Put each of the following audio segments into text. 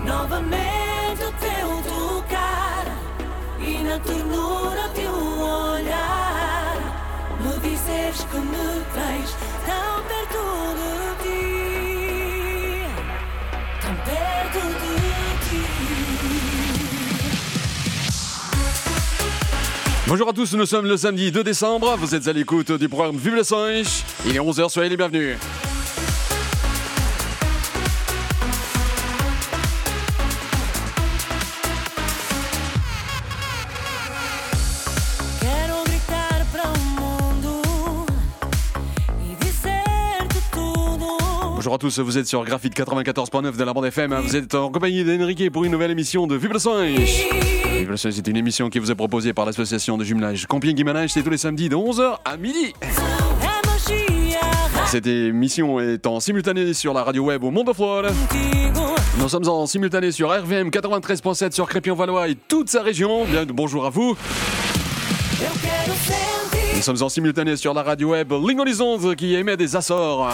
novamente o teu tocar e na ternura de um olhar me dizeres que me tens tão perto de ti, tão perto de ti. Bonjour à tous, nous sommes le samedi 2 décembre, vous êtes à l'écoute du programme Vibrações, il est 11h, soyez les bienvenus. Bonjour à tous, vous êtes sur Graphite 94.9 de la bande FM, vous êtes en compagnie d'Enrique pour une nouvelle émission de Vibrações. Vibrações, c'est une émission qui vous est proposée par l'association de jumelage Compiègne-Guimarães, c'est tous les samedis de 11h à midi. Cette émission est en simultané sur la radio web au Monde de Flore. Nous sommes en simultané sur RVM 93.7 sur Crépy-en-Valois et toute sa région. Bien, bonjour à vous. Nous sommes en simultané sur la radio web Ligne Horizonte qui émet des Açores.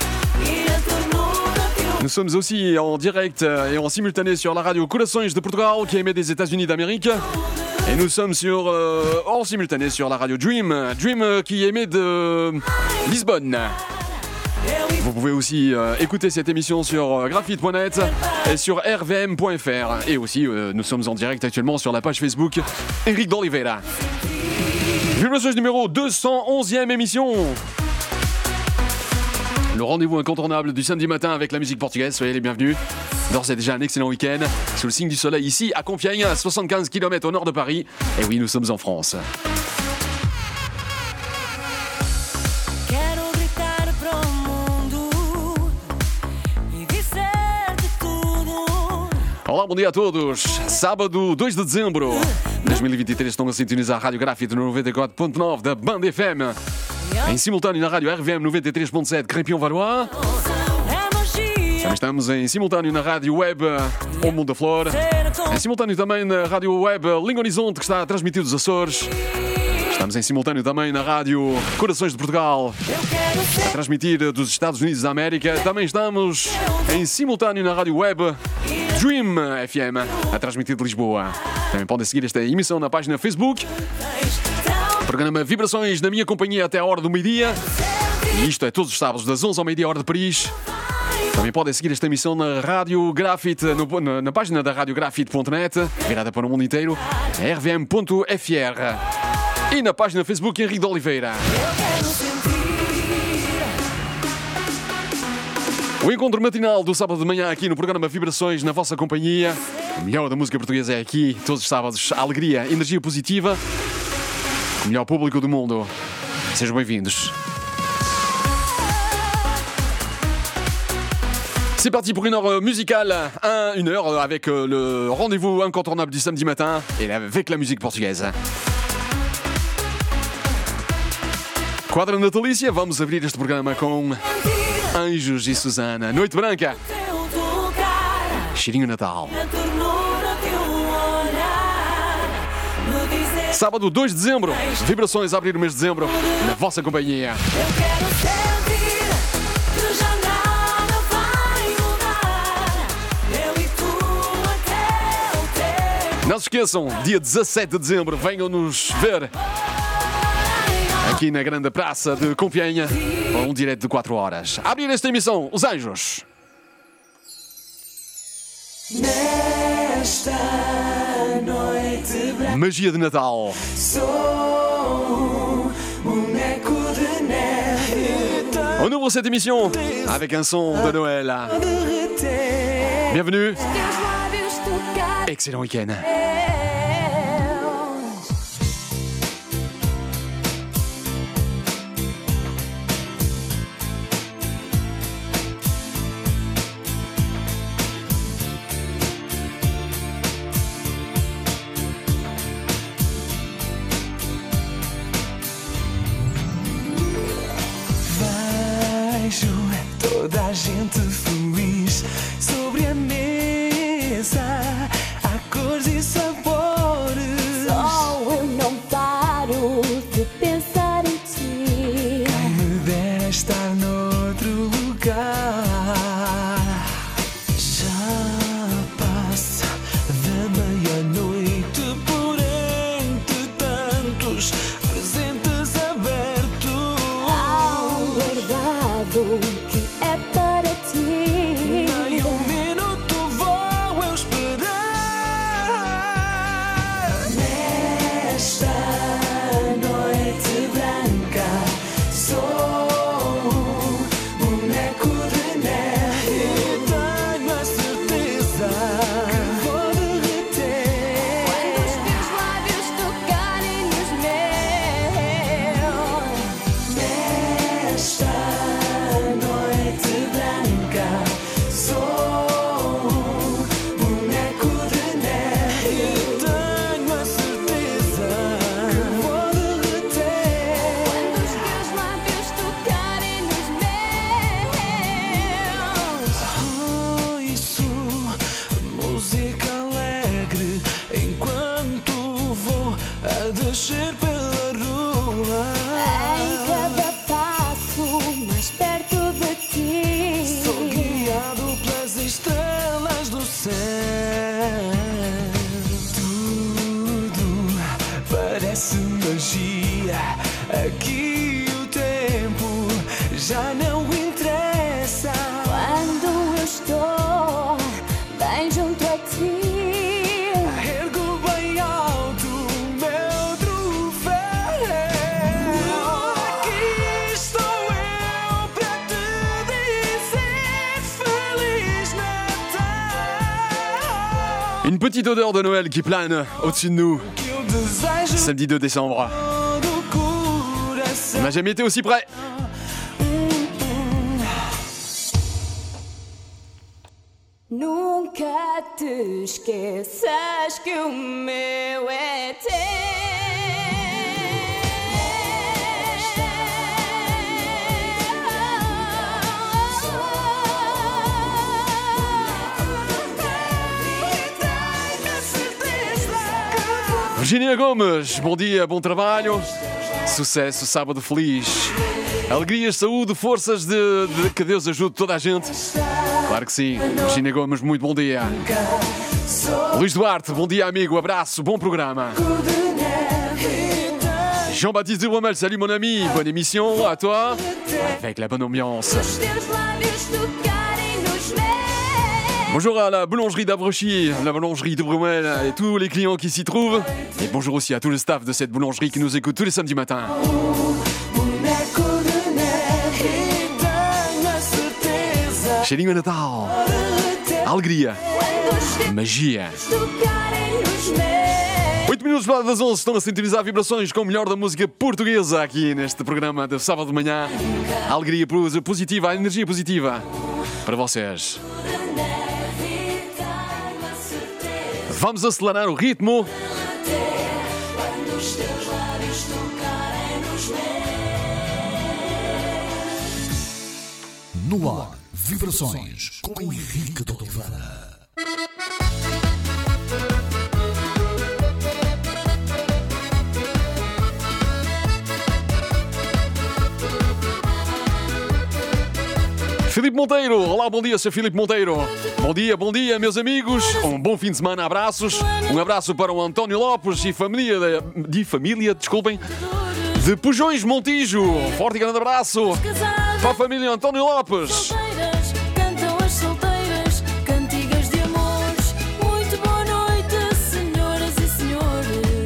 Nous sommes aussi en direct et en simultané sur la radio Corações de Portugal qui émet des États-Unis d'Amérique. Et nous sommes en simultané sur la radio Dream qui émet de Lisbonne. Vous pouvez aussi écouter cette émission sur graphite.net et sur rvm.fr. Et aussi, nous sommes en direct actuellement sur la page Facebook Henrique d'Oliveira. Vibrações numéro 211e émission. Le rendez-vous incontournable du samedi matin avec la musique portugaise, soyez les bienvenus. D'ores et déjà un excellent week-end, sous le signe du soleil ici à Compiègne, à 75 km au nord de Paris. Et oui, nous sommes en France. Olá, bom dia a todos. Sábado 2 de dezembro de 2023 estão a sintonizar a Rádio Graphite no 94.9 da Band FM. Em simultâneo na rádio RVM 93.7 Crépy-en-Valois. Também estamos em simultâneo na rádio web O Mundo da Flor. Em simultâneo também na rádio web Ligne Horizonte, que está a transmitir dos Açores. Estamos em simultâneo também na rádio Corações de Portugal, a transmitir dos Estados Unidos da América. Também estamos em simultâneo na rádio web Dream FM, a transmitir de Lisboa. Também podem seguir esta emissão na página Facebook. Programa Vibrações na minha companhia até a hora do meio-dia. E isto é todos os sábados, das 11 ao meio-dia, hora de Paris. Também podem seguir esta emissão na Rádio Graphite, na página da radiographite.net, virada para o mundo inteiro, rvm.fr. E na página Facebook Henrique d'Oliveira. O encontro matinal do sábado de manhã aqui no programa Vibrações na vossa companhia. O melhor da música portuguesa é aqui, todos os sábados. Alegria, energia positiva. O melhor público du monde. Sejam bem-vindos. C'est parti pour une heure musicale, une heure avec le rendez-vous incontournable du samedi matin et avec la musique portugaise. Quadra natalícia, vamos abrir este programa com Anjos e Susana. Noite Branca. Cheirinho Natal. Sábado 2 de dezembro, Vibrações a abrir o mês de dezembro na vossa companhia. Não se esqueçam, dia 17 de dezembro, venham nos ver aqui na grande praça de Compiègne, um direto de 4 horas. A abrir esta emissão, Os Anjos. Nesta noite branca, Magia de Natal. sou boneco de neve. On ouvre cette émission avec un son de Noël. Bienvenue. Excellent week-end. Toda a gente feliz sobre a mesa, há cores e sabores. Só eu não paro de pensar em ti. Quem me dera estar noutro lugar. Já céu. Tudo parece magia. Aqui o tempo já não interessa. Quando eu estou bem junto a ti, Ergo bem alto o meu troféu. Aqui estou eu para te dizer Feliz Natal. Une petite odeur de Noël qui plane au-dessus de nous. Que eu desejo Samedi 2 décembre. do coração. On n'a jamais été aussi près. nunca te esqueças que o meu é Virginia Gomes, bom dia, bom trabalho. Sucesso, sábado feliz. Alegrias, saúde, forças de que Deus ajude toda a gente. Claro que sim. Virginia Gomes, muito bom dia. Luís Duarte, bom dia, amigo. Abraço, bom programa. Jean-Baptiste Dubromel, salut mon ami. Bonne émission à toi. Avec la bonne ambiance. Bonjour à la boulangerie d'Avrechy, la boulangerie de Brumel et tous les clients qui s'y trouvent. Et bonjour aussi à tout le staff de cette boulangerie qui nous écoute tous les samedis matins. Cheirinho Natal, alegria, magia. 8 minutos para das 11 estão a sintonizar vibrações com o melhor da música portuguesa aqui neste programa de sábado de manhã. A alegria positiva, a energia positiva para vocês. Vamos acelerar o ritmo. No ar, vibrações com Henrique de Oliveira. Filipe Monteiro, olá, bom dia, Sr. Filipe Monteiro. Bom dia, meus amigos. Um bom fim de semana, abraços. Um abraço para o António Lopes e família, desculpem, de Pujões Montijo. Forte e grande abraço para a família António Lopes. Cantam as solteiras, cantigas de amores. Muito boa noite, senhoras e senhores.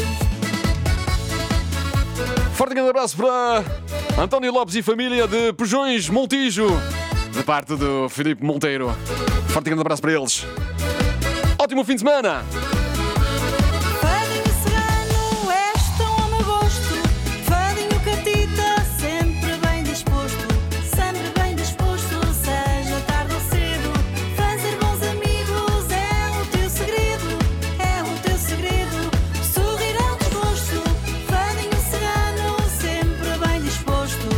Forte e grande abraço para António Lopes e família de Pujões Montijo, de parte do Filipe Monteiro. Forte e grande abraço para eles. Ótimo fim de semana! Fadinho serrano, és tão amagosto. Fadinho catita, sempre bem disposto. Sempre bem disposto, seja tarde ou cedo. Fazer bons amigos é o teu segredo. É o teu segredo. Sorrir ao desgosto. Fadinho serrano, sempre bem disposto.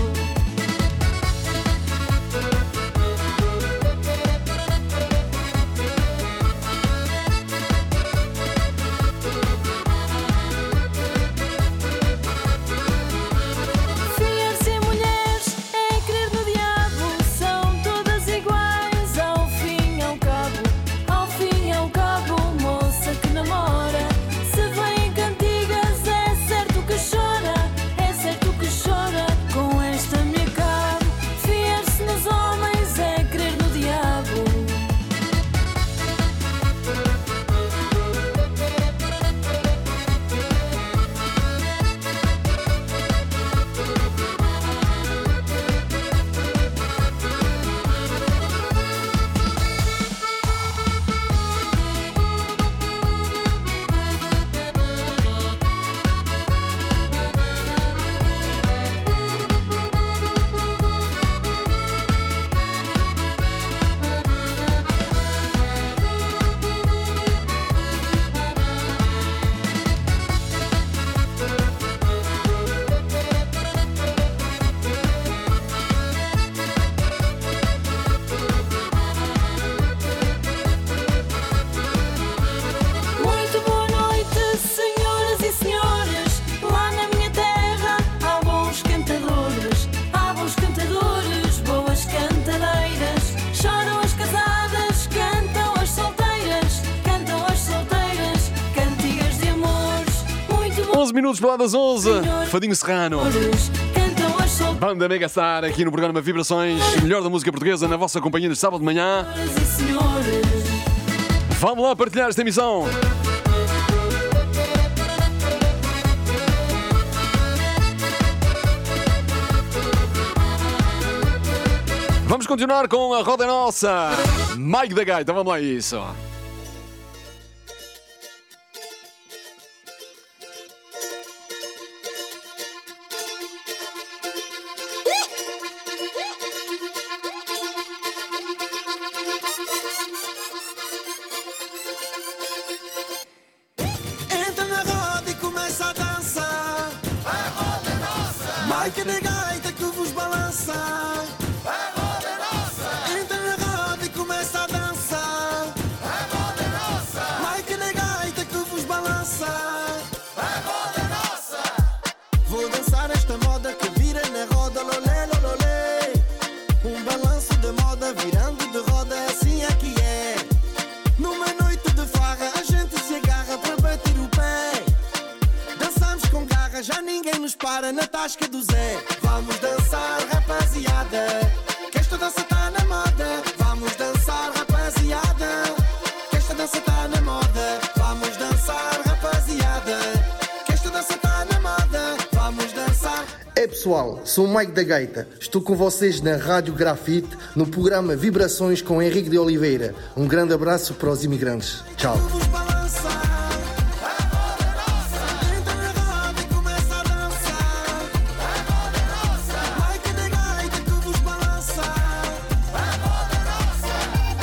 minutos para lá das 11. Fadinho Serrano. Cantam as solteiras Banda Mega Star aqui no programa Vibrações. O melhor da música portuguesa na vossa companhia de sábado de manhã. e senhores. Vamos lá partilhar esta emissão. Vamos continuar com a Roda Nossa. Mike da Gaita, vamos lá a isso. Entra na roda e começa a dançar. A roda é nossa. Mike da gaita que vos balança. A roda é nossa. Entra na roda e começa a dançar. A roda é nossa. Mike da gaita que vos balança. A roda é nossa. Vou dançar esta moda que vira na roda, lolé, lolé. Um balanço de moda virando de roda, assim é que é. Numa noite de farra a gente se agarra para bater o pé. Dançamos com garra, já ninguém nos para na tasca do Zé. Vamos dançar, rapaziada, que esta dança tá na moda. Vamos dançar, rapaziada, que esta dança tá na moda. Vamos dançar, rapaziada, que esta dança tá na moda. Vamos dançar. É pessoal, sou o Mike da Gaita. Estou com vocês na Rádio Grafite, no programa Vibrações com Henrique de Oliveira. Um grande abraço para os imigrantes. Tchau. Vos balançar. A roda é nossa. Entra na roda e começa a dançar. A roda é nossa. Mike da gaita que vos balança. A roda é nossa.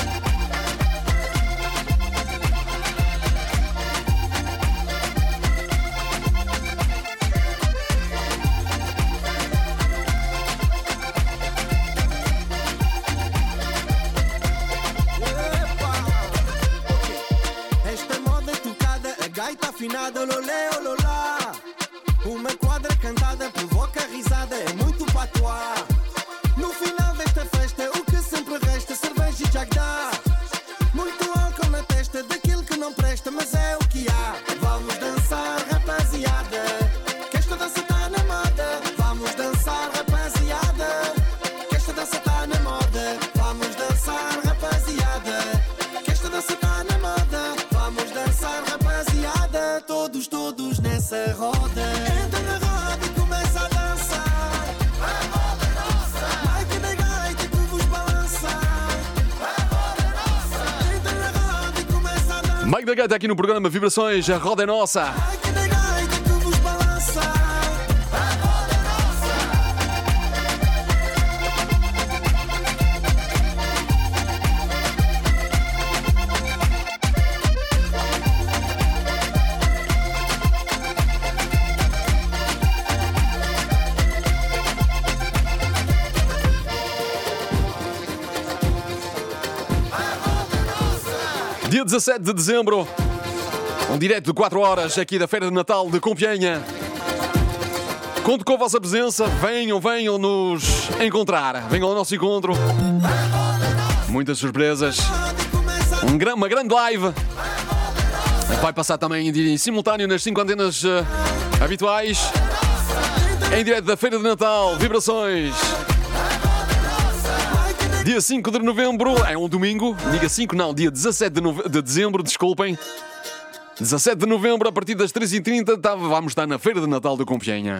Esta moda é tocada, a gaita afinada, ololé, ololá. Uma quadra cantada provoca risada, é muito patois. No final desta festa, o que sempre resta, cerveja e jagdá. Muito álcool na testa, daquilo que não presta, mas é o que há. Vamos dançar, rapaziada, que esta dança tá na moda. Vamos dançar, rapaziada, que esta dança tá na moda. Vamos dançar, rapaziada, que esta dança tá na moda. Vamos dançar, rapaziada, todos, todos nessa roda. Entra na roda e começa a dançar. A roda é nossa. Mike da gaita que vos balança. A roda é nossa. Entra na roda e começa a dançar. Mike da Gaita aqui no programa Vibrações. A Roda é Nossa. Mike da gaita que vos balança. A roda é nossa. Dia 17 de dezembro. Um direto de 4 horas aqui da Feira de Natal de Compiègne. Conto com a vossa presença. Venham, venham nos encontrar. Venham ao nosso encontro. Muitas surpresas. Uma grande live. Vai passar também em simultâneo nas 5 antenas habituais. Em direto da Feira de Natal. Vibrações. Dia 5 de novembro, é um domingo. Diga 5, não, dia 17 de dezembro, desculpem. 17 de novembro, a partir das 3h30, vamos estar na Feira de Natal de Compiègne.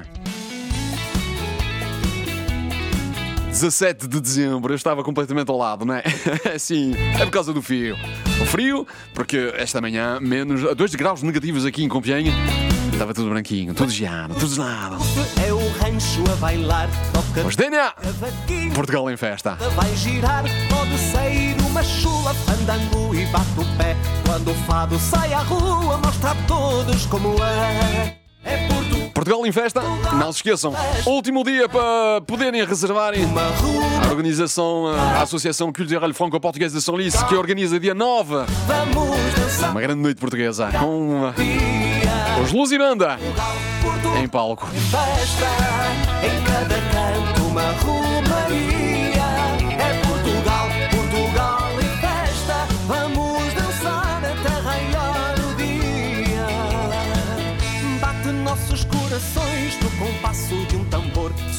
17 de dezembro, eu estava completamente ao lado, não é? Sim, é por causa do frio. O frio, porque esta manhã, menos 2 graus negativos aqui em Compiègne. Estava tudo branquinho, tudo geado, tudo gelado. É o rancho a bailar, toca Mas DNA, a vaquinha, Portugal em festa. vai girar, pode sair uma chula, fandango e bate o pé. Quando o fado sai à rua, mostra a todos como é. É Portugal em festa, não se esqueçam. Último dia para poderem reservarem. uma rua, A organização, a Associação Cultural Franco-Portuguesa de São Lice, que organiza dia 9, vamos dançar uma grande noite portuguesa, com dia. os Luz e Banda Portugal em palco. festa, em cada canto uma romaria. É Portugal, Portugal e festa, vamos dançar até raiar o dia. Bate nossos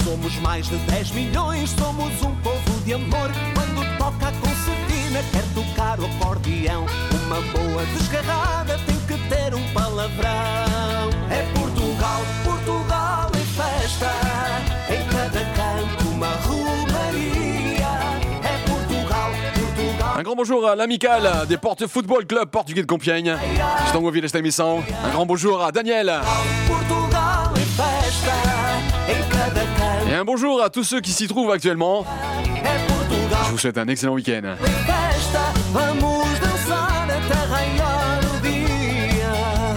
Somos mais de 10 milhões, somos um povo de amor. Quando toca a concertina, quer tocar o acordeão. Uma boa desgarrada tem que ter um palavrão. É Portugal, Portugal em festa. Em cada canto uma romaria. É Portugal, Portugal. Un grand bonjour à l'amicale des Portes Football Club portugais de Compiègne. Estão a ouvir esta emissão. Un grand bonjour à Daniel. Portugal em festa. Em cada canto. Et un bonjour à tous ceux qui s'y trouvent actuellement. É Portugal. Je vous souhaite un excellent week-end. Em festa, vamos dançar até raiar o dia.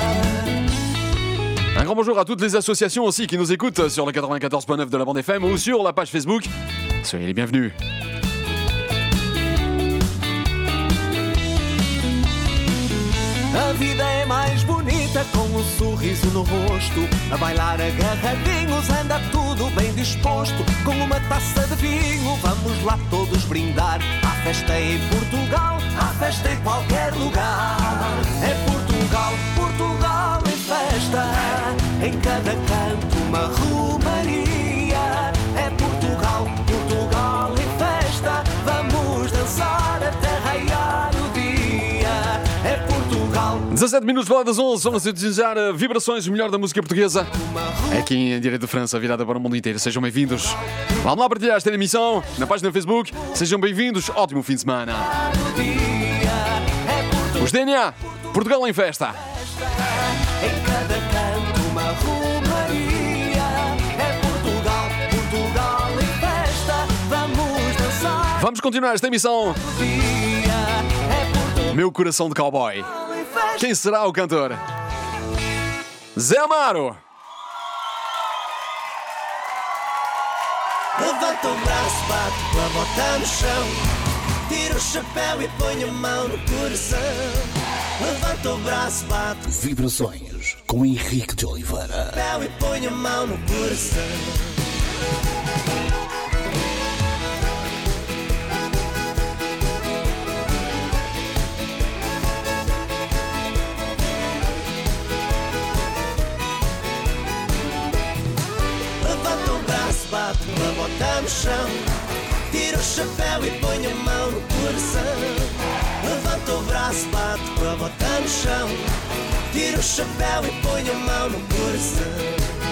Un grand bonjour à toutes les associations aussi qui nous écoutent sur le 94.9 de la bande FM ou sur la page Facebook. Soyez les bienvenus. A vida é mais bonita com um sorriso no rosto. A bailar agarradinhos anda tudo bem disposto. Com uma taça de vinho vamos lá todos brindar. Há festa em Portugal, há festa em qualquer lugar. É Portugal, Portugal em festa. Em cada canto uma romaria. É Portugal, Portugal em festa. Vamos dançar até raiar o dia. É Portugal. 17 minutos para lá das 11, vamos utilizar vibrações, o melhor da música portuguesa. Aqui em direto de França, virada para o mundo inteiro. Sejam bem-vindos. Vamos lá partilhar esta emissão na página do Facebook. Sejam bem-vindos. Ótimo fim de semana. Os DNA, Portugal em festa. Em cada canto uma romaria. É Portugal, Portugal em festa. Vamos dançar Vamos continuar esta emissão. o dia. É Portugal Meu coração de cowboy. em festa. Quem será o cantor? Zé Amaro. Levanta o braço, bate com a bota no chão. Tira o chapéu e põe a mão no coração. Levanta o braço, bate Vibrações com Henrique de Oliveira. o chapéu e põe a mão no coração. Levanta o braço, bate com a bota no chão. Tira o chapéu e põe a mão no coração. Levanta o braço, bate com a bota no chão. Tira o chapéu e põe a mão no coração.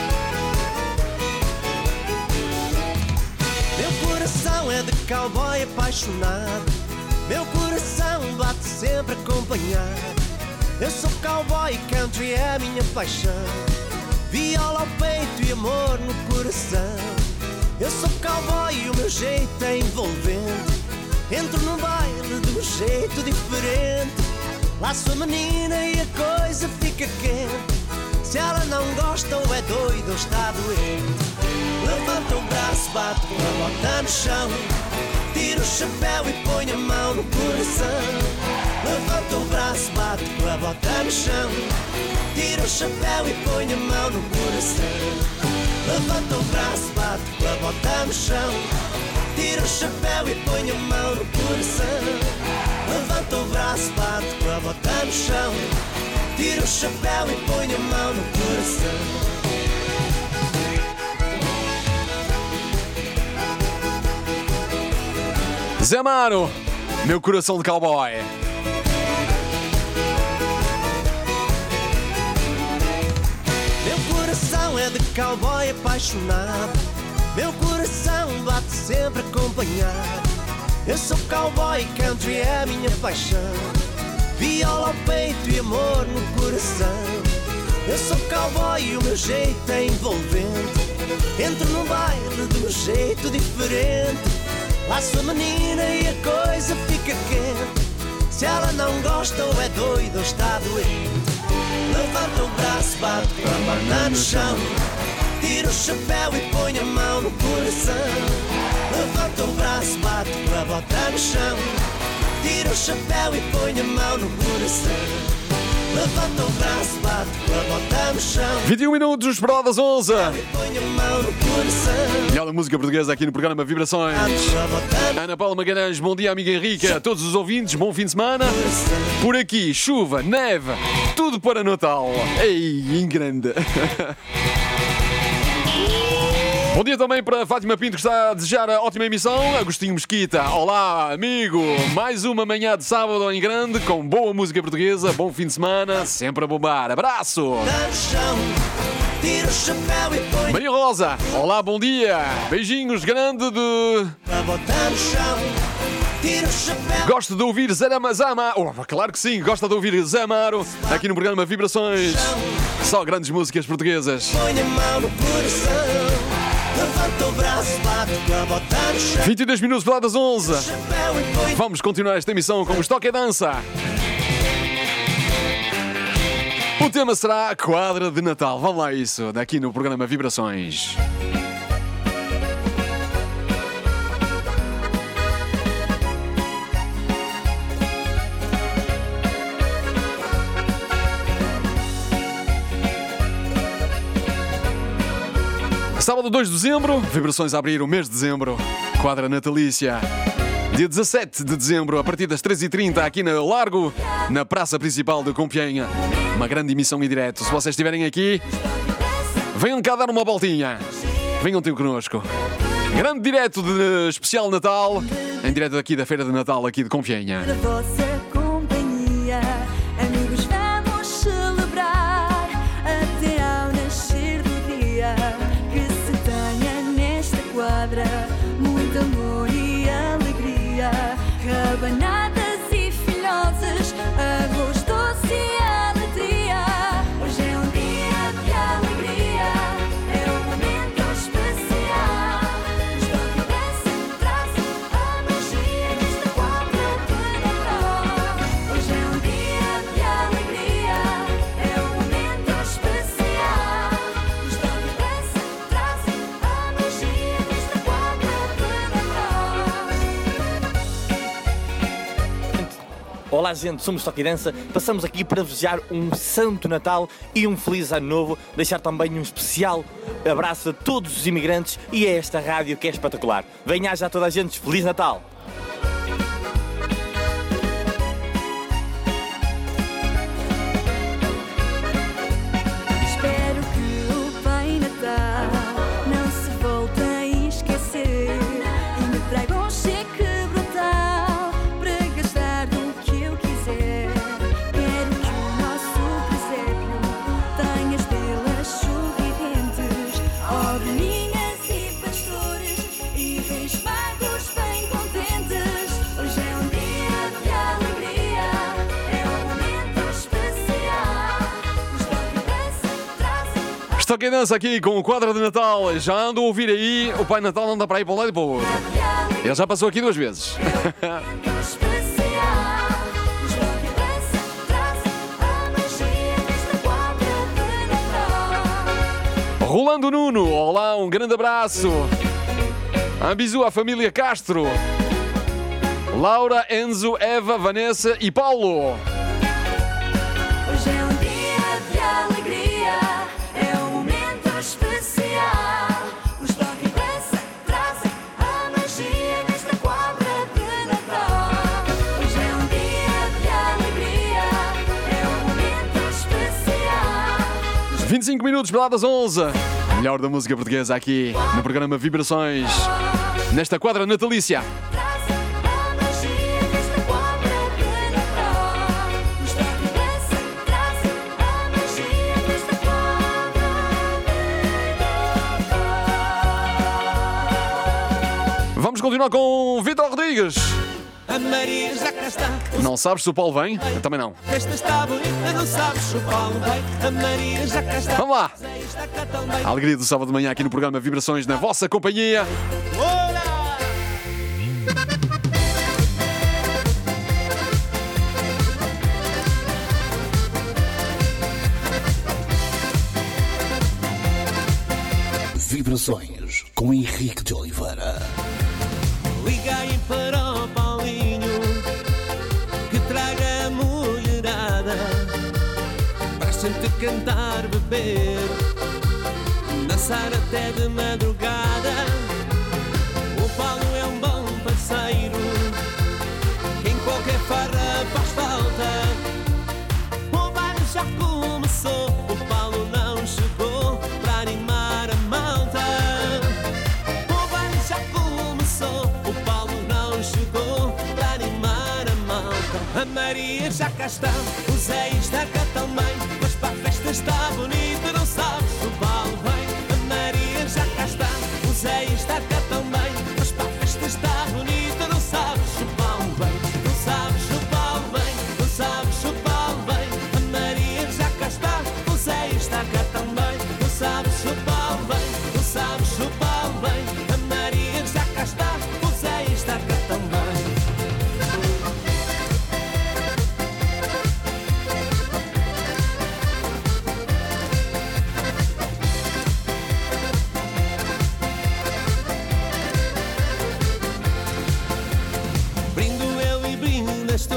Meu coração é de cowboy apaixonado. Meu coração bate sempre acompanhado. Eu sou cowboy e country é a minha paixão. Viola ao peito e amor no coração. Eu sou cowboy e o meu jeito é envolvente. Entro no baile de um jeito diferente. Laço a menina e a coisa fica quente. Se ela não gosta ou é doida ou está doente. Levanta o braço, bate com a bota no chão. Tira o chapéu e põe a mão no coração. Levanta o braço, bate com a bota no chão. Tira o chapéu e põe a mão no coração. Levanta o braço, bate com a bota no chão. Tira o chapéu e põe a mão no coração. Levanta o braço, bate com a bota no chão. Tira o chapéu e põe a mão no coração. Zé Amaro, meu coração de cowboy. Meu coração é de cowboy apaixonado. Meu coração bate sempre acompanhado. Eu sou cowboy, country é a minha paixão. Viola ao peito e amor no coração. Eu sou cowboy e o meu jeito é envolvente. Entro no baile de um jeito diferente. Laço a menina e a coisa fica quente. Se ela não gosta ou é doida ou está doente. Levanta o braço, bate com a bota no chão. Tira o chapéu e põe a mão no coração. Levanta o braço, bate com a bota no chão. Tira o chapéu e põe a mão no coração. Levanta o braço, bate com a bota no chão. 21 minutos para lá das 11. E põe a mão no coração. Melhor da música portuguesa aqui no programa Vibrações. Bate com a bota Ana Paula Magalhães, bom dia, amiga Henrique. A todos os ouvintes, bom fim de semana. no coração. Por aqui, chuva, neve, tudo para Natal. Ei, em grande. Bom dia também para Fátima Pinto, que está a desejar a ótima emissão. Agostinho Mesquita, olá amigo. Mais uma manhã de sábado em grande, com boa música portuguesa, bom fim de semana, sempre a bombar. Abraço. Maria Rosa, olá, bom dia. Beijinhos grande de... Gosto de ouvir Zama. Oh, claro que sim, gosta de ouvir Zé Amaro aqui no programa Vibrações. Só grandes músicas portuguesas. 22 minutos para lá das 11. Vamos continuar esta emissão com os Toque e Dança. O tema será Quadra de Natal. Vamos lá isso, daqui no programa Vibrações. Sábado 2 de dezembro, Vibrações a abrir o mês de dezembro. Quadra natalícia. Dia 17 de dezembro, a partir das 3h30, aqui na Largo, na praça principal de Compiègne. Uma grande emissão em direto. Se vocês estiverem aqui, venham cá dar uma voltinha. Venham ter connosco. Grande direto de especial Natal, em direto aqui da Feira de Natal, aqui de Compiègne. Da vossa companhia, amigos, vamos celebrar até ao nascer do dia. Que se tenha nesta quadra muito amor e alegria. Rabanadas e filhoses, arroz doce e alegria. Hoje é um dia de alegria, é um momento especial. Os Toque e Dança trazem a magia desta quadra de Natal. Hoje é um dia de alegria, é um momento especial. Os Toque e Dança trazem a magia desta quadra de Natal. Olá gente, somos Toque e Dança, passamos aqui para desejar um Santo Natal e um Feliz Ano Novo, deixar também um especial abraço a todos os imigrantes e a esta rádio que é espetacular. Venha já toda a gente, Feliz Natal! Espero que o Pai Natal não se volte a esquecer e me traga um cheque brutal para gastar do que eu quiser. Quero que o nosso presépio tenha estrelas sorridentes, ovelhinhas e pastores e reis magos bem contentes. Hoje é um dia de alegria, é um momento especial. Os Toque e Dança trazem Toque e Dança aqui com o Quadra de Natal. Já ando a ouvir aí, o Pai Natal não dá para ir para um lado e para o outro. Ele já passou aqui 2 vezes. especial. Os Toque e Dança trazem a magia desta quadra de Natal. Rolando Nuno, olá, um grande abraço. Ambizu à família Castro. Laura, Enzo, Eva, Vanessa e Paulo. Hoje é um dia de alegria, é um momento especial. Os Toque e Dança trazem a magia desta quadra de Natal. Hoje é um dia de alegria, é um momento especial. 25 minutos para lá das 11. Melhor da música portuguesa aqui no programa Vibrações. Nesta quadra natalícia. Trazem a magia desta quadra de Natal. Os Toque e Dança trazem a magia desta quadra de Natal. Vamos continuar com Vitor Rodrigues. A Maria já cá está. Não sabes se o Paulo vem? Eu também não. Esta está bonita, não sabes se o Paulo vem. A Maria já cá está. Vamos lá. Está cá também. A alegria do sábado de manhã aqui no programa Vibrações na vossa companhia. Olá! Vibrações com Henrique de Oliveira. Liguei para o Paulinho que traga a mulherada para a gente cantar, beber, dançar até de madrugada. O Paulo é um bom parceiro que em qualquer farra faz falta. O baile já começou, o Paulo não chegou para animar a malta. Maria já cá está, o Zé está cá também, mas para a festa está bonita, não sabes o Paulo vem. A Maria já cá está, o Zé está cá também, mas para a festa está bonita, não sabes o Paulo vem. Não sabes o Paulo vem, não sabes o Paulo vem. A Maria já cá está, o Zé está cá também, não sabes o Paulo vem, não sabes o Paulo vem. A Maria já cá está, o Zé está cá também. Brindo eu e brindas tu,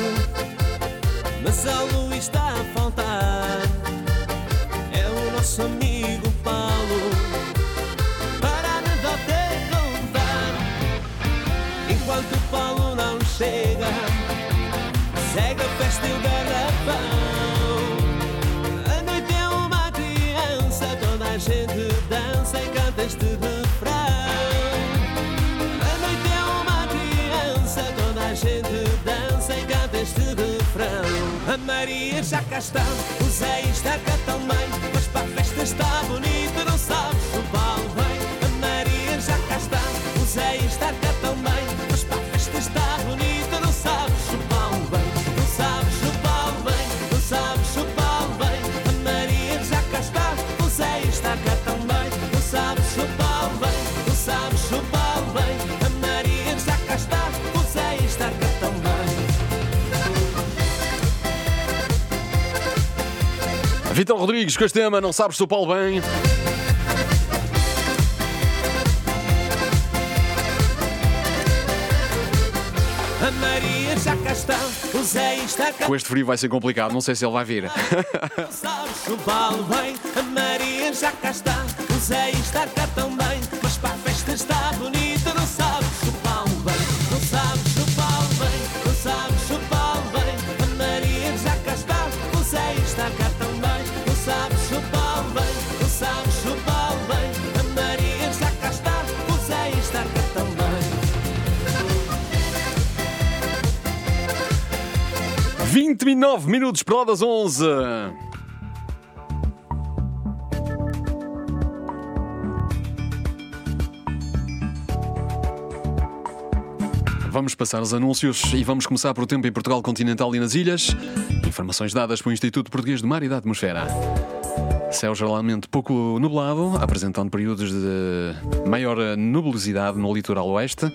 mas a luz está a faltar. É o nosso amigo Paulo, para me dar te contar. Enquanto o Paulo não chega, segue a festa e o garrafão. A noite é uma criança, toda a gente dança e canta este refrão. A noite é uma criança, toda a gente dança e canta este refrão. A Maria já cá está, o Zé está cá também, mas para a festa está bonita, não sabes o Paulo vem. A Maria já cá está, o Zé está cá também, mas para a festa está bonita, não sabes o Paulo vem. Não sabes o Paulo vem, não sabes o Paulo vem. A Maria já cá está, o Zé está cá também, não sabes o Paulo vem, não sabes o Paulo vem. A Maria já cá está, o Zé está cá também. Vitor Rodrigues com este tema, não sabes se o Paulo bem. A Maria já cá está, o Zé está cá. Com este frio vai ser complicado, não sei se ele vai vir. Não sabes o Paulo vem, a Maria já cá está, o Zé está cá também, mas para a festa está bonita, não sabes o Paulo vem. Não sabes o Paulo vem, não sabes o Paulo vem. A Maria já cá está, o Zé está cá também, não sabes o Paulo vem, não sabes o Paulo vem. A Maria já cá está, o Zé está cá também. 29 minutos para lá das 11. Vamos passar os anúncios e vamos começar por o tempo em Portugal continental e nas ilhas. Informações dadas pelo Instituto Português do Mar e da Atmosfera. Céu geralmente pouco nublado, apresentando períodos de maior nubosidade no litoral oeste.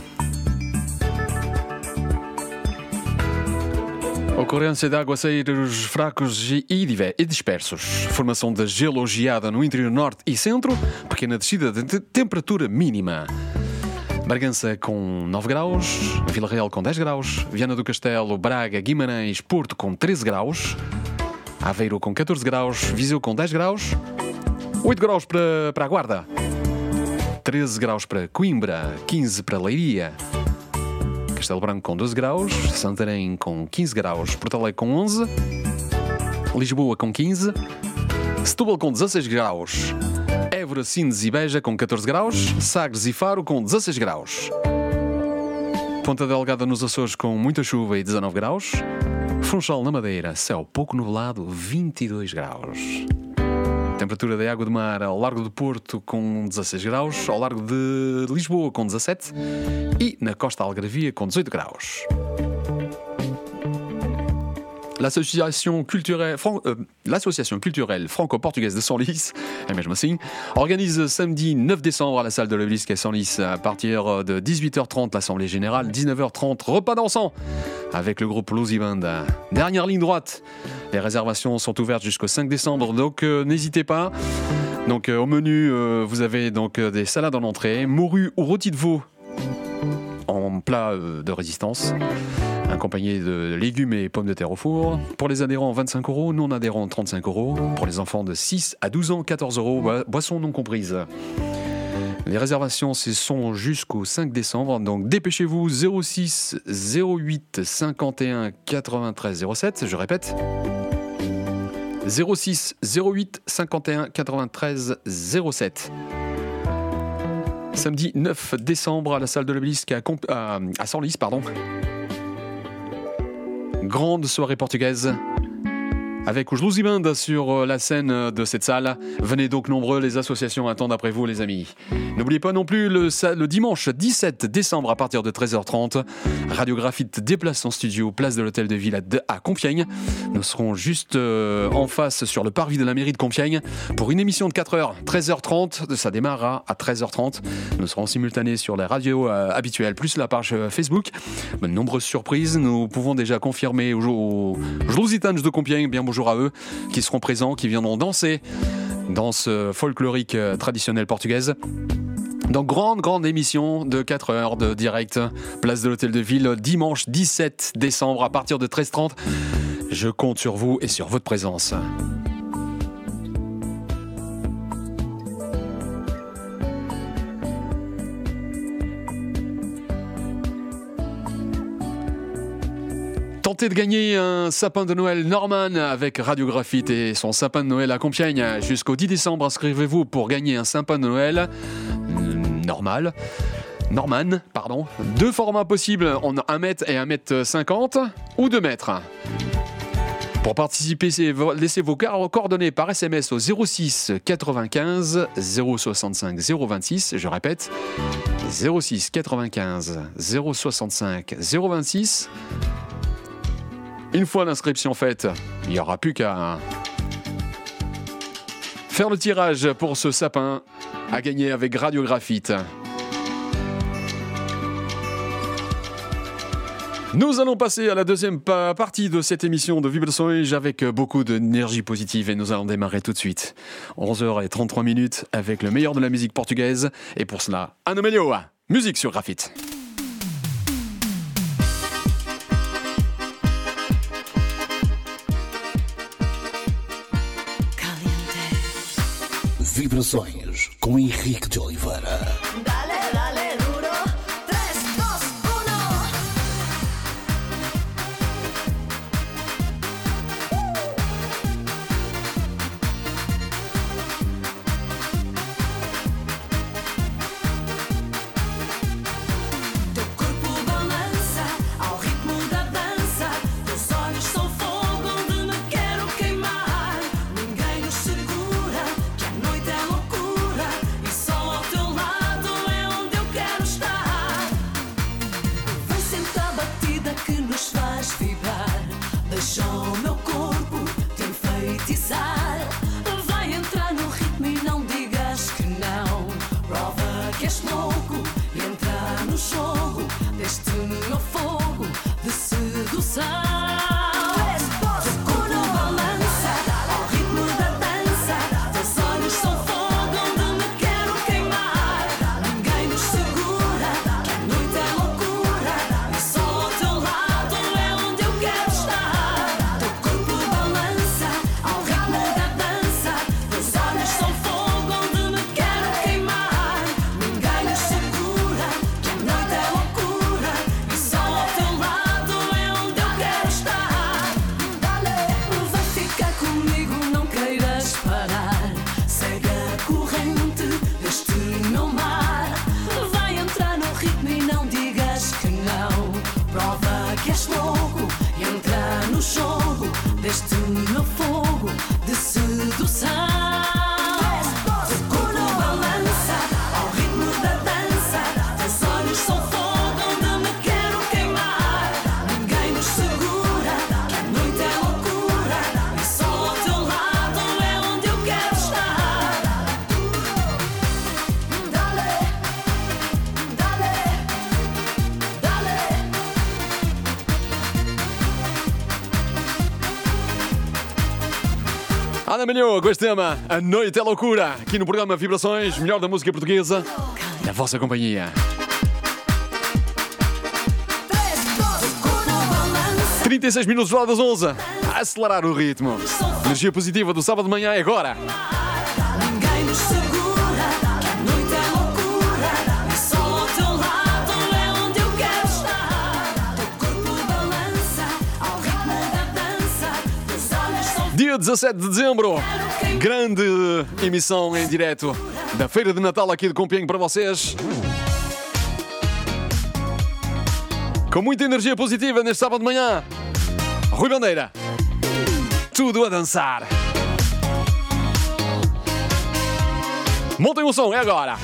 Ocorrência de aguaceiros fracos e dispersos. Formação de gelogeada no interior norte e centro. Pequena descida de temperatura mínima. Bragança com 9 graus. Vila Real com 10 graus. Viana do Castelo, Braga, Guimarães, Porto com 13 graus. Aveiro com 14 graus. Viseu com 10 graus. 8 graus para a Guarda. 13 graus para Coimbra. 15 para Leiria. Castelo Branco com 12 graus, Santarém com 15 graus, Porto Alegre com 11, Lisboa com 15, Setúbal com 16 graus, Évora, Sines e Beja com 14 graus, Sagres e Faro com 16 graus, Ponta Delgada nos Açores com muita chuva e 19 graus, Funchal na Madeira, céu pouco nublado, 22 graus. Temperatura da água do mar ao largo do Porto com 16 graus, ao largo de Lisboa com 17 e na costa Algarvia com 18 graus. L'association culturelle franco-portugaise de Senlis, é mesmo assim, organise samedi 9 décembre à la salle de l'Obélisque à Senlis à partir de 18h30 l'Assemblée Générale, 19h30 repas dansant avec le groupe Lucy Band. Dernière ligne droite, les réservations sont ouvertes jusqu'au 5 décembre, donc n'hésitez pas. Donc au menu, vous avez donc des salades en entrée, morue ou rôti de veau en plat de résistance, accompagné de légumes et pommes de terre au four. Pour les adhérents, 25 €, non-adhérents, 35 €. Pour les enfants de 6 à 12 ans, 14 €, boissons non comprises. Les réservations, ce sont jusqu'au 5 décembre, donc dépêchez-vous, 06 08 51 93 07, je répète, 06 08 51 93 07. Samedi 9 décembre à la salle de l'Obélisque à Senlis, pardon. grande soirée portugaise avec os Luzi Band sur la scène de cette salle. Venez donc nombreux, les associations attendent après vous les amis. N'oubliez pas non plus le dimanche 17 décembre à partir de 13h30, Radio Graphite déplace son studio place de l'Hôtel de Ville à Compiègne. Nous serons juste en face sur le parvis de la mairie de Compiègne pour une émission de 4h, 13h30, ça démarrera à 13h30. Nous serons simultanés sur les radios habituelles, plus la page Facebook. De nombreuses surprises, nous pouvons déjà confirmer aux Lusitanos de Compiègne, bien bonjour à eux, qui seront présents, qui viendront danser danse folklorique traditionnelle portugaise. Donc grande émission de 4 heures de direct, place de l'Hôtel de Ville, dimanche 17 décembre à partir de 13h30. Je compte sur vous et sur votre présence. Tentez de gagner un sapin de Noël Norman avec Radio Graphite et son sapin de Noël à Compiègne. Jusqu'au 10 décembre, inscrivez-vous pour gagner un sapin de Noël Norman, pardon. 2 formats possibles, en 1 mètre et 1,50 m ou 2 mètres. Pour participer, laissez vos coordonnées par SMS au 06 95 065 026. Je répète, 06 95 065 026. Une fois l'inscription faite, il n'y aura plus qu'à faire le tirage pour ce sapin à gagner avec Radio Graphite. Nous allons passer à la deuxième partie de cette émission de Vibrações avec beaucoup d'énergie positive et nous allons démarrer tout de suite. 11h33 avec le meilleur de la musique portugaise et pour cela, Anomelio, musique sur Graphite. Vibrações com Henrique de Oliveira. Ana Melhor, com este tema, A Noite é Loucura, aqui no programa Vibrações, melhor da música portuguesa, na vossa companhia. 36 minutos lá das 11, a acelerar o ritmo. Energia positiva do sábado de manhã é agora. Dia 17 de dezembro, grande emissão em direto da Feira de Natal aqui de Compiègne para vocês. Com muita energia positiva neste sábado de manhã. Rui Bandeira. Tudo a dançar. Montem o som, é agora.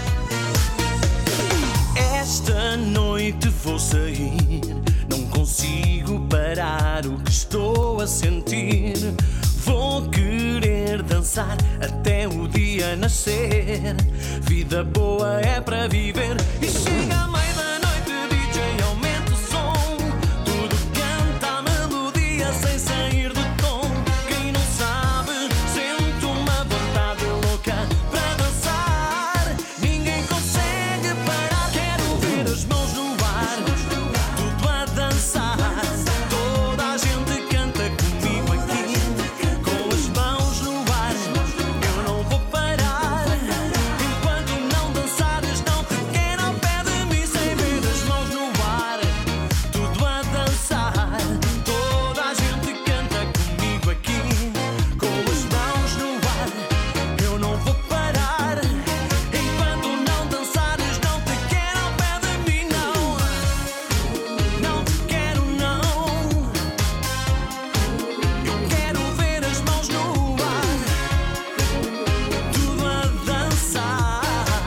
Esta noite vou sair, não consigo parar o que estou a sentir. Vou querer dançar até o dia nascer. Vida boa é para viver. E chega a meia da noite, DJ aumenta o som. Tudo canta a melodia sem sair do tom. Quem não sabe sente uma vontade louca para dançar. Ninguém consegue parar. Quero ver as mãos no ar, tudo a dançar. Toda a gente canta comigo aqui, com as mãos no ar. Eu não vou parar enquanto não dançares. Não te quero ao pé de mim sem ver as mãos no ar, tudo a dançar. Toda a gente canta comigo aqui, com as mãos no ar. Eu não vou parar enquanto não dançares. Não te quero ao pé de mim, não. Não te quero, não. Eu quero ver as mãos no ar, tudo a dançar.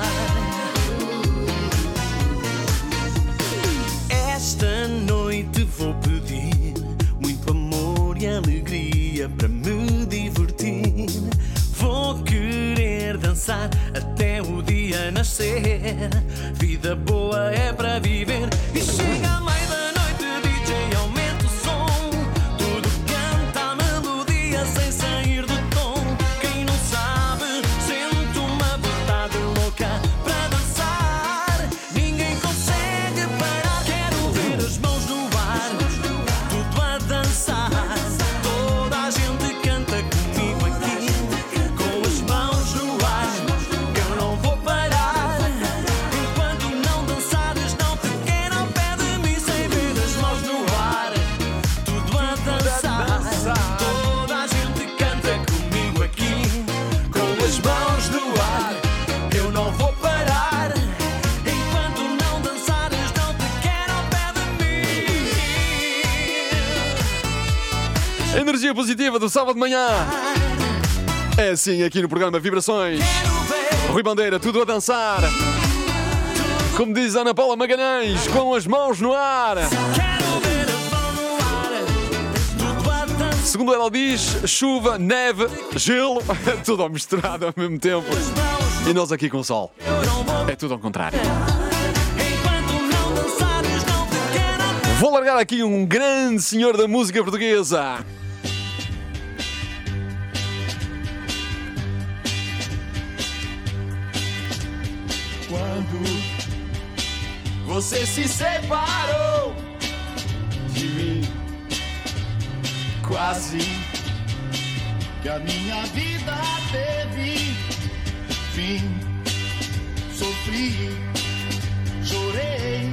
Esta noite vou pedir muito amor e alegria para me divertir. Vou querer dançar até o dia nascer. Vida boa é para viver. E chega a meia da noite, DJ aumenta o som. Tudo canta a melodia sem sair do tom. Quem não sabe sente uma vontade louca para dançar. Ninguém consegue parar. Quero ver as mãos no ar, tudo a dançar. Toda a gente canta comigo aqui, com as mãos no ar. Eu não vou parar enquanto não dançares. Não te quero ao pé de mim sem ver as mãos no ar, tudo a dançar. Toda a gente canta comigo aqui, com as mãos no ar. Eu não vou parar enquanto não dançares. Não te quero ao pé de mim. Energia positiva do sábado de manhã. É assim aqui no programa Vibrações. Rui Bandeira, tudo a dançar. Como diz Ana Paula Magalhães, com as mãos no ar. Quero ver as mãos no ar, tudo a dançar. Segundo ela diz, chuva, neve, gelo, tudo ao misturado ao mesmo tempo. E nós aqui com o sol. É tudo ao contrário. Enquanto não dançares, não te quero. Vou largar aqui um grande senhor da música portuguesa. Quando você se separou de mim, quase que a minha vida teve fim. Sofri, chorei,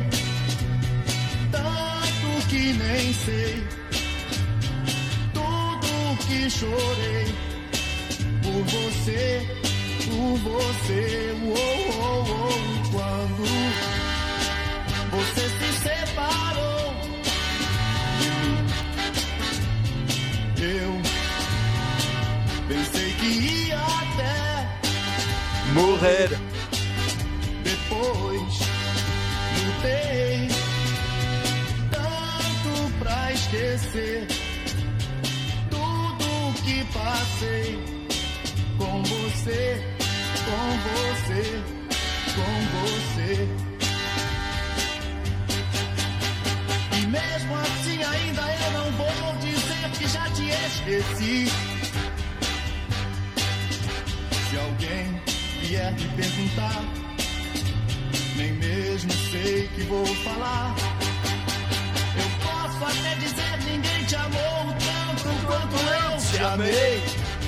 tanto que nem sei tudo que chorei por você, por você. Quando você se separou de mim, eu pensei que ia até Morrer. depois. Lutei tanto pra esquecer tudo que passei com você, com você, com você. E mesmo assim ainda eu não vou dizer que já te esqueci. Se alguém vier me perguntar, nem mesmo sei que vou falar. Eu posso até dizer ninguém te amou tanto quanto eu te amei.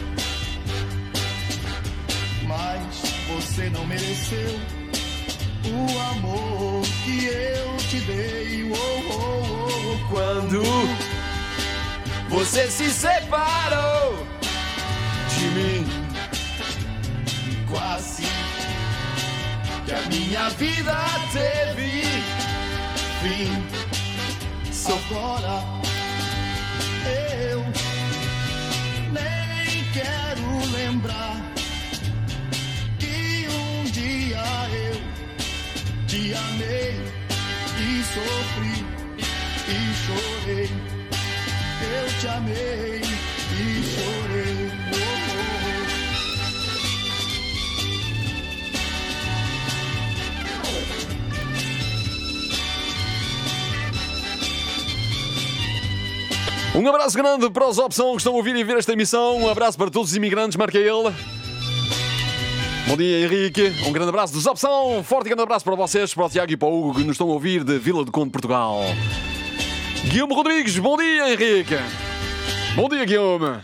Mas você não mereceu o amor que eu te dei. Quando você se separou de mim, Quase que a minha vida teve fim. Agora chorei, eu te amei e chorei. Um abraço grande para os Opção que estão a ouvir e ver esta emissão. Um abraço para todos os imigrantes, marca ele. Bom dia, Henrique. Um grande abraço dos Opção. Forte e grande abraço para vocês, para o Tiago e para o Hugo, que nos estão a ouvir de Vila do Conde, Portugal. Guilherme Rodrigues, bom dia, Henrique. Bom dia, Guilherme.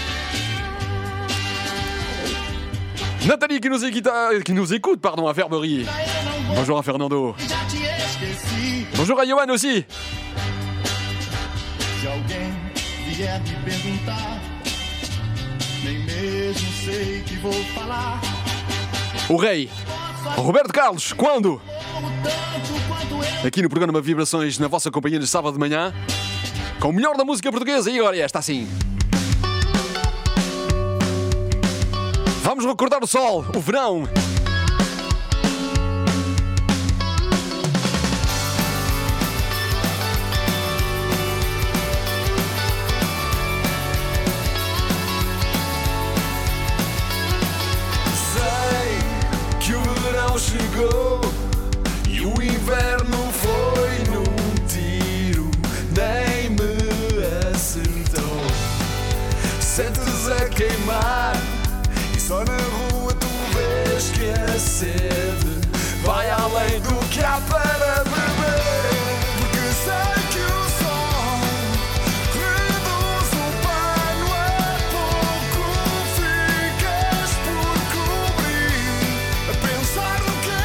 Nathalie, qui nous écoute, pardon, à Verberie. Bonjour à Fernando. Bonjour à Johan aussi. Se alguém vier me perguntar, nem mesmo sei que vou falar. O rei, Roberto Carlos, quando? Aqui no programa Vibrações, na vossa companhia de sábado de manhã, com o melhor da música portuguesa. E agora esta assim. Vamos recordar o sol, o verão. Chegou e o inverno foi num tiro, nem me acertou. Sentes a queimar e só na rua tu vês que a sede vai além do que há para beber. Porque sei que o sol reduz o pano a pouco, ficas por cobrir a pensar.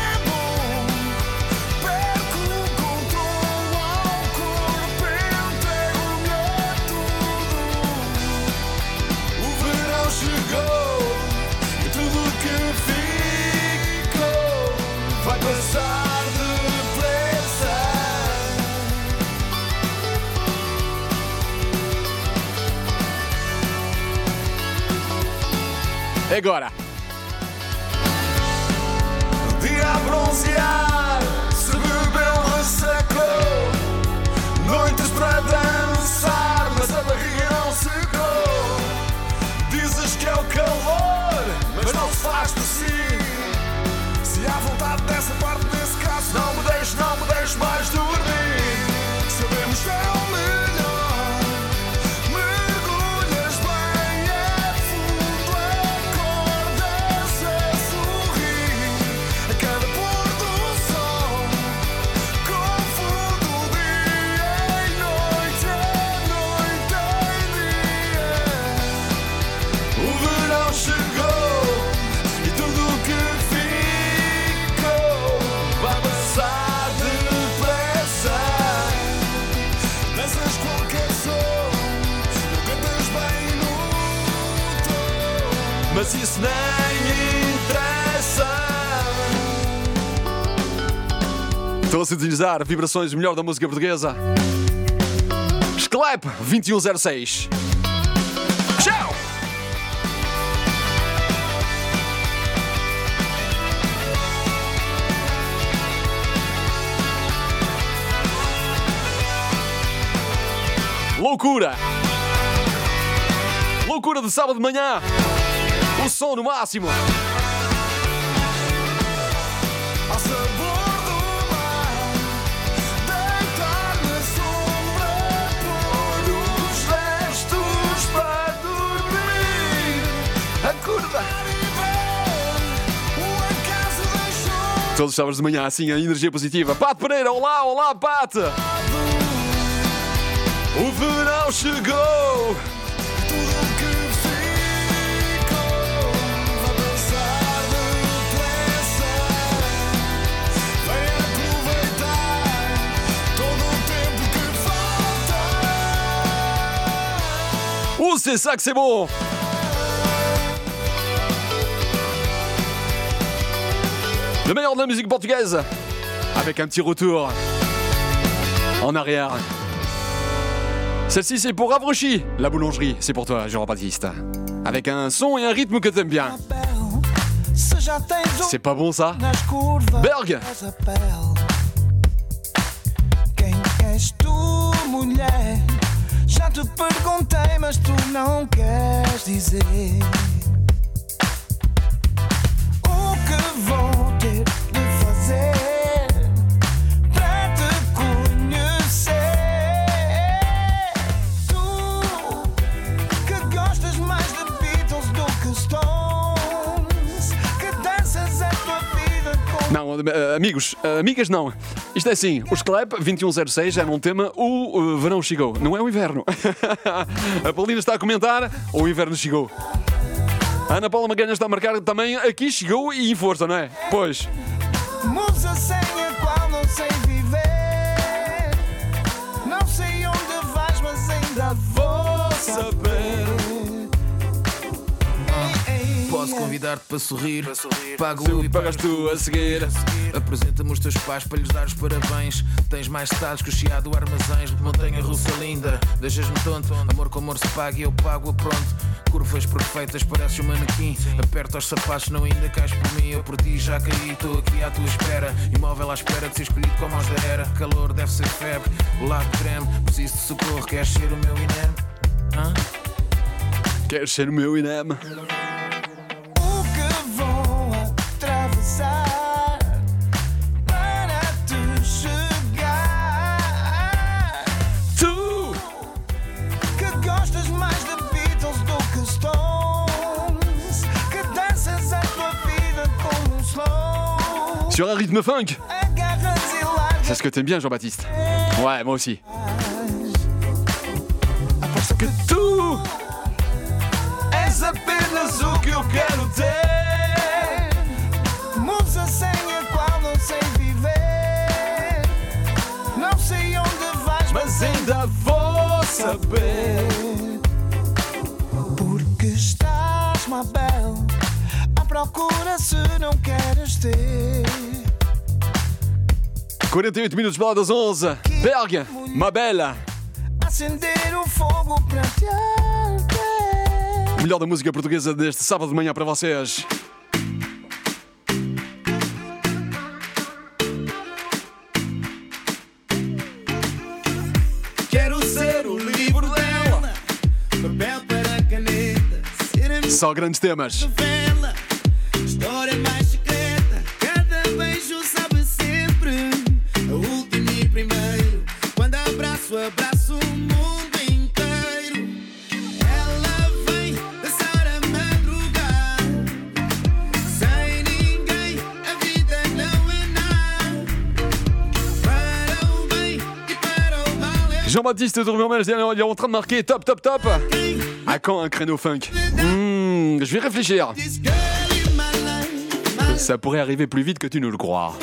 Agora. Dia a bronzear, se bebeu, ressacou. Noites para dançar, mas a barriga não secou. Dizes que é o calor, mas não se faz por si. Se há vontade dessa parte, nesse caso, não me deixes mais dormir. Sabemos que é o melhor. Mergulhas bem a fundo, acordas a sorrir. A cada pôr do sol, confundo o dia em noite, a noite em dia. O verão chegou e tudo o que ficou vai passar depressa. Danças qualquer som, não cantas bem no tom, mas isso nem interessa. Estou a sintonizar Vibrações, o melhor da música portuguesa. Esclep 2106. Tchau! Loucura! Loucura de sábado de manhã! O som no máximo! Ao sabor do mar, deitar na sombra, pôr os restos para dormir. Acorda! O acaso deixou Todos os sábados de manhã, assim, a energia positiva. Pato Pereira, olá, olá, Pato! O verão chegou! tudo o que ficou. Vai passar depressa. Vem aproveitar todo o tempo que falta. C'est ça que c'est bon! Le meilleur de la musique portugaise, avec un petit retour en arrière. Celle-ci, c'est pour Avrochi, la boulangerie. C'est pour toi, Jean-Baptiste. Avec un son et un rythme que t'aimes bien. C'est pas bon, ça? Berg! Quem és tu, mulher. Já te perguntei, mas tu não queres dizer o que vou ter de fazer para te conhecer. Tu que gostas mais de Beatles do que Stones, que danças a tua vida com... Não, amigos, amigas não. Isto é assim, os Clap 2106 era um tema, o verão chegou, não é o inverno. A Paulina está a comentar, o inverno chegou. A Ana Paula Magalhães está a marcar também, aqui chegou e em força, não é? Pois. Muda sem a qual não sei viver. Não sei onde vais, mas ainda vou saber. Posso convidar-te para sorrir, Pago e pagas tu a seguir. Apresenta-me os teus pais para lhes dar os parabéns. Tens mais detalhes que o chiado armazéns. Montanha russa linda, deixas-me tonto. Amor com amor se paga e eu pago a pronto. Curvas perfeitas, pareces um manequim. Aperta os sapatos, não ainda cais por mim. Eu por ti já caí, estou aqui à tua espera. Imóvel à espera de ser escolhido como aos da era. Calor deve ser febre, o lado treme. Preciso de socorro, queres ser o meu INEM? Queres ser o meu INEM? Sur un rythme funk. C'est ce que t'aimes bien, Jean-Baptiste. Ouais, moi aussi. Parce que tu és apenas o que eu quero ter. Musa sem a qual não sei viver. Não sei onde vais, mas ainda vou saber. Porque estás, ma belle, à procura se não queres ter. 48 minutos para lá das 11. Berg, ma belle. Acender o fogo para te arder. O melhor da música portuguesa deste sábado de manhã para vocês. Quero ser o livro dela, papel para caneta, ser a só grandes temas. novela, história mais secreta. Cada beijo sabe sempre a última e primeiro. Quando abraço, abraço o mundo inteiro. Ela vem dançar a madrugar, sem ninguém, a vida não é nada. Para o bem e para o mal. Jean-Baptiste Tourmel, il est en train de marquer top, top, top. À quand un créneau funk? Je vais réfléchir. Ça pourrait arriver plus vite que tu ne le crois.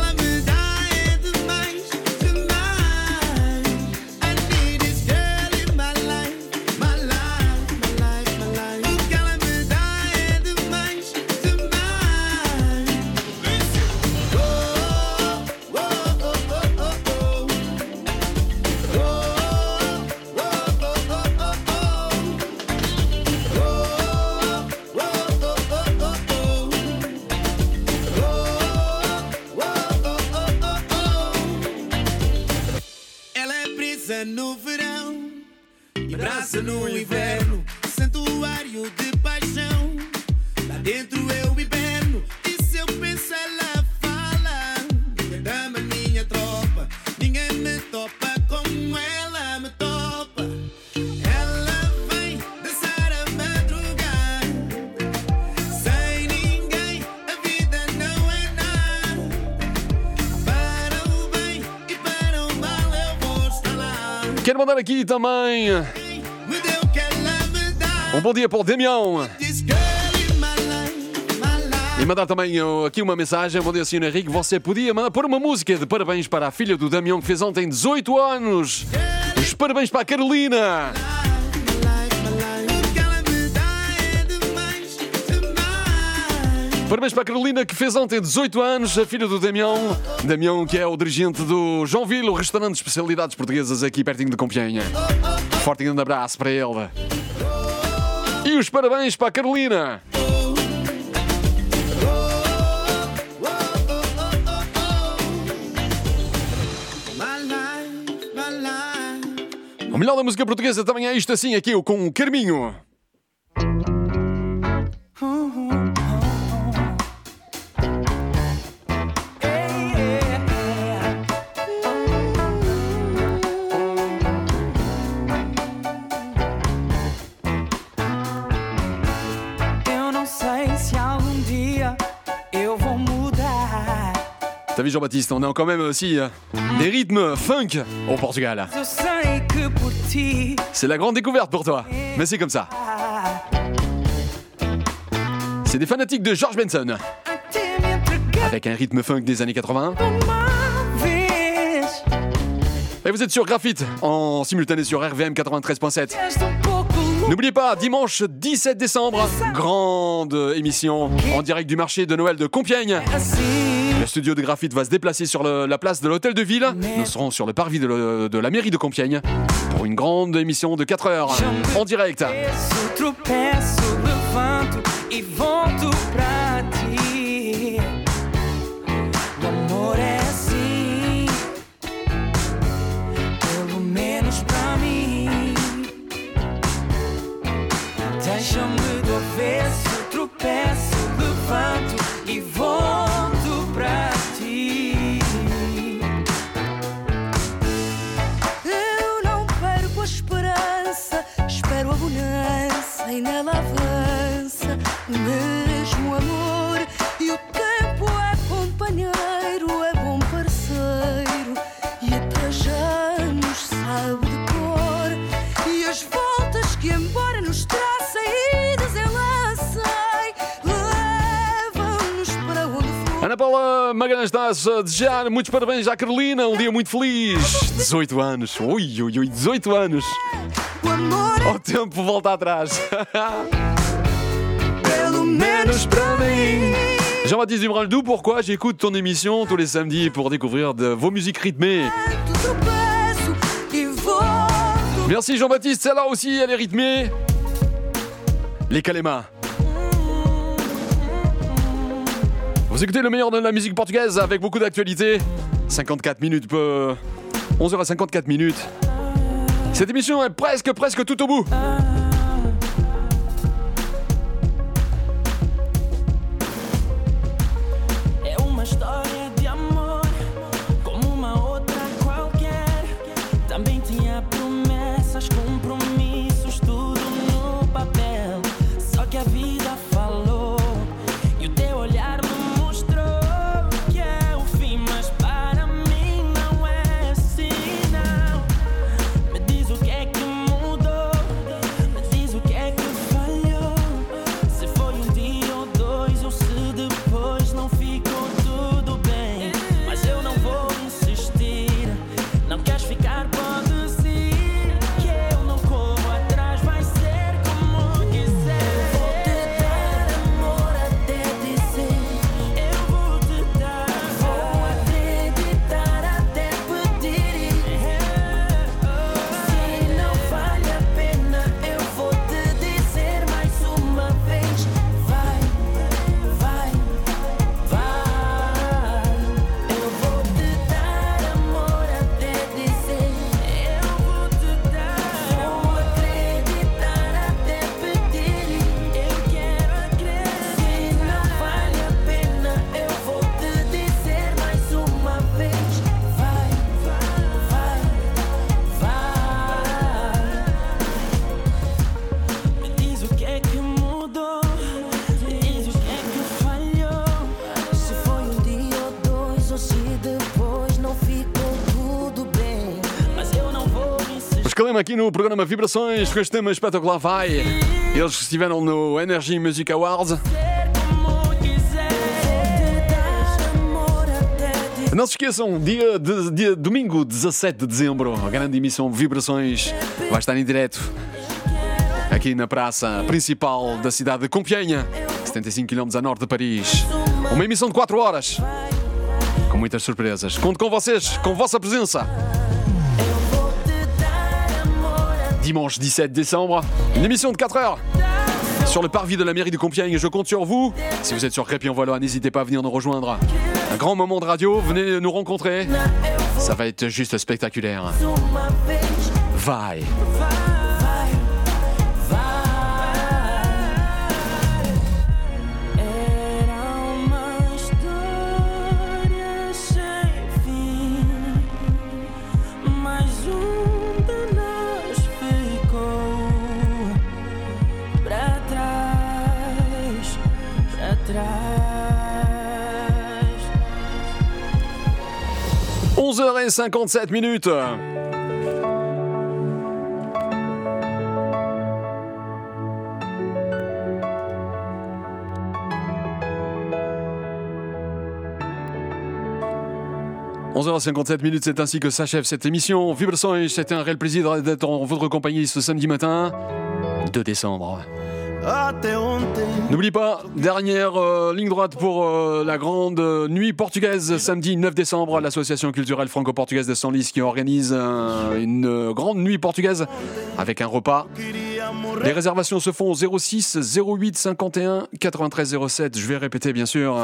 No verão e braça no inverno, santuário de paixão. Lá dentro eu hiberno e se eu penso ela fala. Minha dama, minha tropa, ninguém me topa como ela me topa. Ela vem dançar a madrugar, sem ninguém, a vida não é nada. Para o bem e para o mal eu vou estar lá. Quero mandar aqui também um bom dia para o Damião. E mandar também aqui uma mensagem. Bom dia, Sr. Henrique. Você podia mandar pôr uma música de parabéns para a filha do Damião, que fez ontem 18 anos. Os parabéns para a Carolina. Parabéns para a Carolina, que fez ontem 18 anos, a filha do Damião. Damião, que é o dirigente do João Vila, o restaurante de especialidades portuguesas aqui pertinho de Compiègne. Forte e grande abraço para ele. E os parabéns para a Carolina. O melhor da música portuguesa também é isto assim aqui, com o Carminho. T'as vu Jean-Baptiste, on a quand même aussi des rythmes funk au Portugal. C'est la grande découverte pour toi, mais c'est comme ça. C'est des fanatiques de George Benson, avec un rythme funk des années 80. Et vous êtes sur Graphite, en simultané sur RVM 93.7. N'oubliez pas, dimanche 17 décembre, grande émission en direct du marché de Noël de Compiègne. Le studio de Graphite va se déplacer sur la place de l'hôtel de ville. Nous serons sur le parvis de la mairie de Compiègne pour une grande émission de 4 heures en direct. Deixa-me do avesso, tropeço, levanto e volto para ti. Eu não perco a esperança, espero a bonança e nela avança o mesmo amor. E o tempo é companheiro, é bom parceiro e até já nos sabe de cor. E as voltas que embora nos trazem Ana Paula Magalhães está-se a desejar muitos parabéns à Carolina, um dia muito feliz. 18 anos, ui, 18 anos. O tempo volta atrás. Pelo menos para mim. Jean-Baptiste Dubraldou, pourquoi j'écoute ton émission tous les samedis pour découvrir de vos musiques rythmées. Merci Jean-Baptiste, celle-là aussi, elle est rythmée. Les Kalema. Vous écoutez le meilleur de la musique portugaise avec beaucoup d'actualité. 54 minutes, 11h54 minutes. Cette émission est presque tout au bout. Kalema aqui no programa Vibrações com este tema espetacular vai. Eles estiveram no Energy Music Awards. Não se esqueçam, dia domingo 17 de dezembro, a grande emissão Vibrações vai estar em direto aqui na praça principal da cidade de Compiègne, 75 km a norte de Paris. Uma emissão de 4 horas com muitas surpresas. Conto com vocês, com vossa presença. Dimanche 17 décembre, une émission de 4 heures sur le parvis de la mairie de Compiègne. Je compte sur vous. Si vous êtes sur Crépy-en-Valois, n'hésitez pas à venir nous rejoindre. Un grand moment de radio, venez nous rencontrer. Ça va être juste spectaculaire. vai. « 11h57 ». « 11h57 », c'est ainsi que s'achève cette émission. Vibrações, c'était un réel plaisir d'être en votre compagnie ce samedi matin, 2 décembre. N'oublie pas, dernière ligne droite pour la grande nuit portugaise, samedi 9 décembre, l'association culturelle franco-portugaise de Senlis qui organise une grande nuit portugaise avec un repas. Les réservations se font au 06 08 51 93 07. Je vais répéter bien sûr.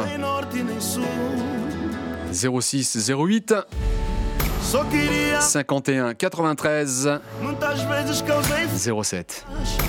06 08 51 93 07.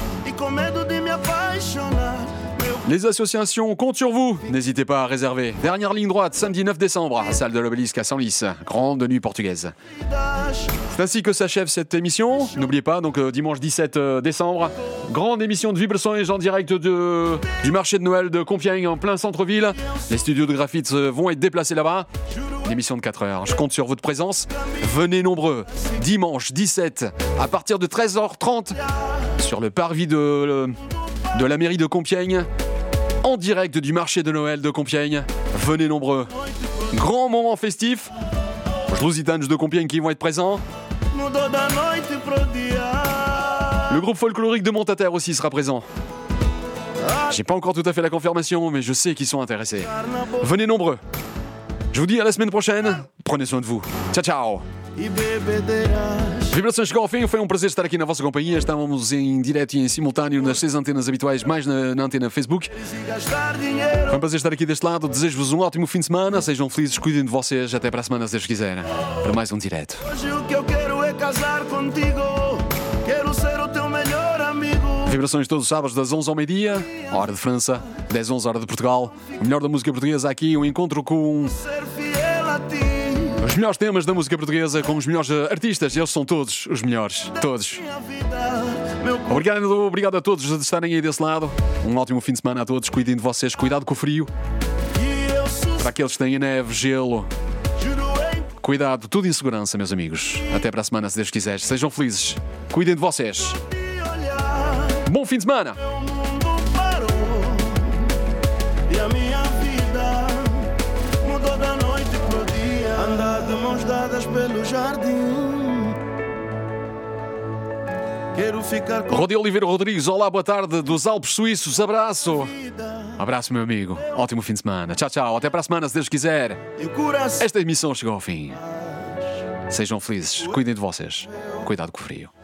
Les associations comptent sur vous. N'hésitez pas à réserver. Dernière ligne droite, samedi 9 décembre, à salle de l'Obélisque à Senlis. Grande nuit portugaise. C'est ainsi que s'achève cette émission. N'oubliez pas, donc dimanche 17 décembre, grande émission de Vibrações en direct du marché de Noël de Compiègne en plein centre-ville. Les studios de Graphite vont être déplacés là-bas. Une émission de 4 heures. Je compte sur votre présence. Venez nombreux. Dimanche 17 à partir de 13h30 sur le parvis de la mairie de Compiègne, en direct du marché de Noël de Compiègne. Venez nombreux. Grand moment festif. Os Lusitanos de Compiègne qui vont être présents. Le groupe folklorique de Montaterre aussi sera présent. J'ai pas encore tout à fait la confirmation, mais je sais qu'ils sont intéressés. Venez nombreux. Je vous dis à la semaine prochaine. Prenez soin de vous. Ciao, ciao. Vibrações chegou ao fim, foi um prazer estar aqui na vossa companhia. Estávamos em direto e em simultâneo nas 6 antenas habituais, mais na antena Facebook. Foi um prazer estar aqui deste lado. Desejo-vos um ótimo fim de semana. Sejam felizes, cuidem de vocês. Até para a semana, se Deus quiser, para mais um direto. Hoje o que eu quero é casar contigo. Quero ser o teu melhor amigo. Vibrações todos os sábados das 11 ao meio-dia, hora de França, 10 11 hora de Portugal. O melhor da música portuguesa aqui, um encontro com os melhores temas da música portuguesa, com os melhores artistas. Eles são todos os melhores, todos. Obrigado a todos de estarem aí desse lado. Um ótimo fim de semana a todos. Cuidem de vocês, cuidado com o frio. Para aqueles que têm neve, gelo, cuidado, tudo em segurança, meus amigos. Até para a semana, se Deus quiser. Sejam felizes, cuidem de vocês. Bom fim de semana! E a minha vida mudou da noite pro dia. Andar de mãos dadas pelo jardim. Quero ficar com Rodi Oliveira Rodrigues, olá, boa tarde, dos Alpes Suíços, abraço. Abraço, meu amigo. Ótimo fim de semana. Tchau, tchau. Até para a semana, se Deus quiser. Esta emissão chegou ao fim. Sejam felizes, cuidem de vocês. Cuidado com o frio.